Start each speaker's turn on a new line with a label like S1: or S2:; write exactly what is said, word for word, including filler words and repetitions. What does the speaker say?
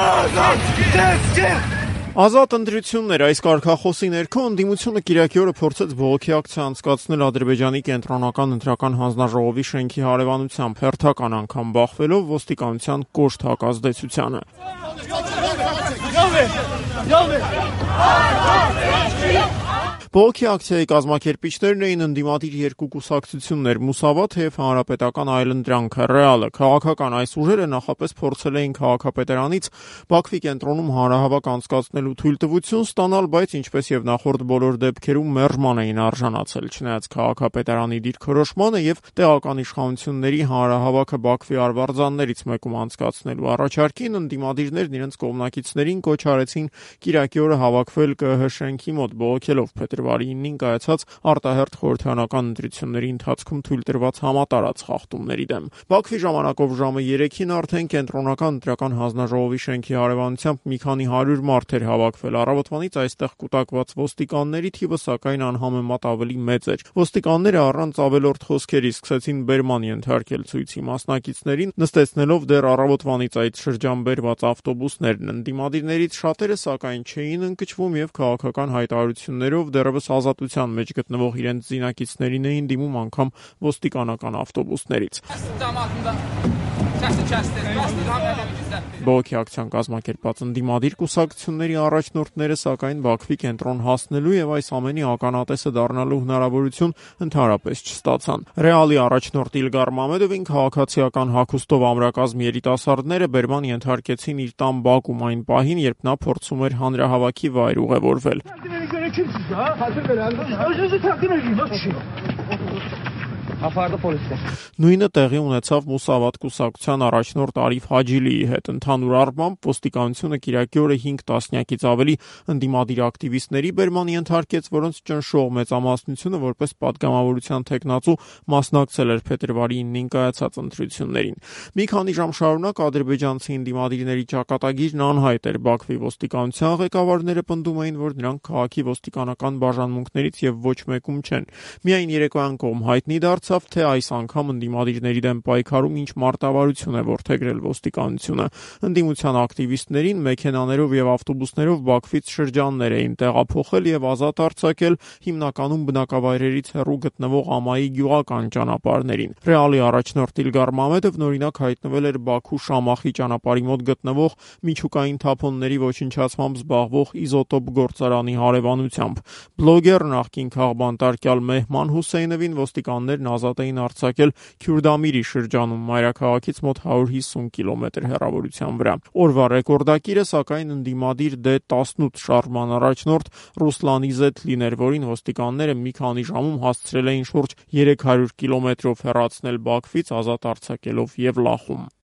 S1: Ազատ ընտրություններ այս կարգախոսի ներքո ընդդիմությունը կիրակի օրը փորձեց բողոքի ակցիա անցկացնել Ադրբեջանի կենտրոնական ընտրական հանձնաժողովի շենքի հարևանությամբ, հերթական անգամ բախվելով ոստիկանության կոշտ հակազդեցությանը։ Բողոքի ակցիայի կազմակերպիչներն էին ընդդիմադիր երկու կուսակցություններ՝ Մուսավաթը և Հանրապետական այլընտրանքը (Ռեալը)։ Քաղաքական այս ուժերը նախապես փորձել էին քաղաքապետարանից Բաքվի կենտրոնում հանրահավաք անցկացնելու թույլտվություն ստանալ, բայց ինչպես և նախորդ բոլոր դեպքերում մերժման էին արժանացել։ Չնայած քաղաքապետարանի դիրքորոշմանը և տեղական իշխանությունների հանրահավաքը Բաքվի արվարձաններից մեկում անցկացնելու առաջարկին, ընդդիմադիրներն իրենց կողմնակիցներին կոչ արեցին կիրակի օրը հավաքվել ԿԸՀ շենքի մոտ, բողոքելով փետրվարի ինին կայացած արտահերթ խորհրդարանական ընտրությունների ընթացքում թույլ տրված համատարած խախտումների դեմ։ Բաքվի ժամանակով ժամը երեքին արդեն կենտրոնական ընտրական հանձնաժողովի շենքի հարևանությամբ մի քանի հարյուր մարդ էր հավաքվել։ Առավոտվանից այստեղ կուտակված ոստիկանների թիվը սակայն անհամեմատ ավելի մեծ էր։ Ոստիկանները առանց ավելորդ խոսքերի սկսեցին բերման ենթարկել ցույցի մասնակիցներին, նստեցնելով դեռ առավոտվանից այդ շրջան բերված ավտոբուսներն։ Ընդդիմադիրներից շատերը սակայն չէին ընկճվում և քաղաքական հայտարարություններով դեռևս ազատության մեջ գտնվող իրենց զինակիցներին էին դիմում անգամ ոստիկանական ավտոբուսներից։ Բողոքի ակցիան կազմակերպած ընդդիմադիր կուսակցությունների առաջնորդները սակայն Բաքվի կենտրոն հասնելու և այս ամենի ականատեսը դառնալու հնարավորություն ընդհանրապես չստացան։ Ռեալի առաջնորդ Իլգար Մամեդովին քաղաքացիական հագուստով ամրակազմ երիտասարդները բերման ենթարկեցին իր տան բակում այն պահին, երբ նա փորձում էր հանրահավաքի վայր ուղևորվել։ Նույնը տեղի ունեցավ Մուսավաթ կուսակցության առաջնորդ Արիֆ Հաջիլիի հետ։ Ընդհանուր առմամբ ոստիկանությունը կիրակի օրը հինգ տասնյակից ավելի ընդդիմադիր ակտիվիստների բերման ենթարկեց, որոնց ճնշող մեծամասնությունը որպես պատգամավորության թեկնածու մասնակցել էր փետրվարի ինին կայացած ընտրություններին։ Մի քանի ժամ շարունակ ադրբեջանցի ընդդիմադիրների ճակատագիրն անհայտ էր։ Բաքվի ոստիկանության ղեկավարները պնդում էին, որ նրանք քաղաքի ոստիկանական բաժանմունքներից և ոչ մեկում չեն։ Միայն երեկոյան կողմ հայտնի դարձավ, թե այս անգամ ընդդիմադիրների դեմ պայքարում ինչ մարտավարություն է որդեգրել ոստիկանությունը։ Ընդդիմության ակտիվիստներին մեքենաներով և ավտոբուսներով Բաքվից շրջաններ էին տեղափոխել և ազատ արձակել, հիմնականում բնակավայրերից հեռու գտնվող Ամայի գյուղական ճանապարհներին։ Ռեալի առաջնորդ Իլգար Մամեդովն օրինակ հայտնվել էր Բաքու-Շամախի ճանապարհի մոտ գտնվող միջուկային թափոնների ոչնչացմամբ զբաղվող իզոտոպ գործարանի հարևանությամբ։ Բլոգեր, նախկին քաղբանտարկյալ Մեհման Հուսեյնովին ոստիկաններն ազատ էին արձակել Քյուրդամիրի շրջանում, մայրաքաղաքից մոտ հարյուր հիսուն կիլոմետր հեռավորության վրա։ Օրվա ռեկորդակիրը սակայն ընդդիմադիր դե տասնութ շարժման առաջնորդ Ռուսլան Իզետլին էր, որին ոստիկանները մի քանի ժամում հասցրել էին շուրջ երեք հարյուր կիլոմետրով հեռացնել Բաքվից, ազատ արձակելով Եվլախում։